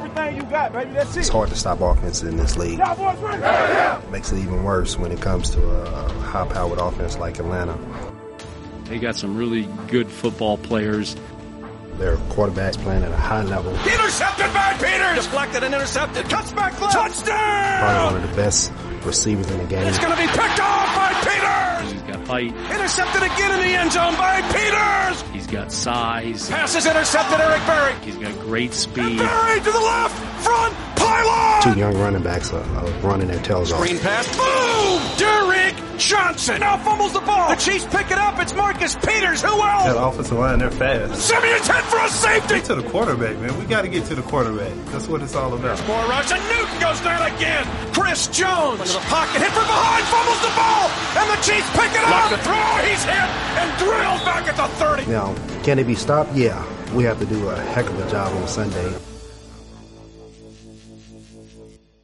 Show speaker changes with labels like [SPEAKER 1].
[SPEAKER 1] everything you got, baby. That's it.
[SPEAKER 2] It's hard to stop offense in this league.
[SPEAKER 1] Cowboys win. Yeah.
[SPEAKER 2] Makes it even worse when it comes to a high-powered offense like Atlanta.
[SPEAKER 3] They got some really good football players.
[SPEAKER 2] Their quarterbacks playing at a high level.
[SPEAKER 4] Intercepted by Peters! Deflected and intercepted. Cuts back left. Touchdown!
[SPEAKER 2] Probably one of the best receivers in the game.
[SPEAKER 4] It's going to be picked off by Peters!
[SPEAKER 3] He's got height.
[SPEAKER 4] Intercepted again in the end zone by Peters!
[SPEAKER 3] He's got size.
[SPEAKER 4] Passes intercepted, Eric Berry.
[SPEAKER 3] He's got great speed.
[SPEAKER 4] Berry to the left, front, pylon!
[SPEAKER 2] Two young running backs are running their tails off.
[SPEAKER 4] Screen pass, boom! Derrick Johnson now fumbles the ball. The Chiefs pick it up. It's Marcus Peters. Who else?
[SPEAKER 5] That offensive line, they're fast.
[SPEAKER 4] Simeon's head for a safety.
[SPEAKER 5] Get to the quarterback, man. We got to get to the quarterback. That's what it's all about.
[SPEAKER 4] More rush, and Newton goes down again. Chris Jones into the pocket, hit from behind, fumbles the ball, and the Chiefs pick it up. The throw, he's hit and drilled back at the 30.
[SPEAKER 2] Now, can it be stopped? Yeah. We have to do a heck of a job on Sunday.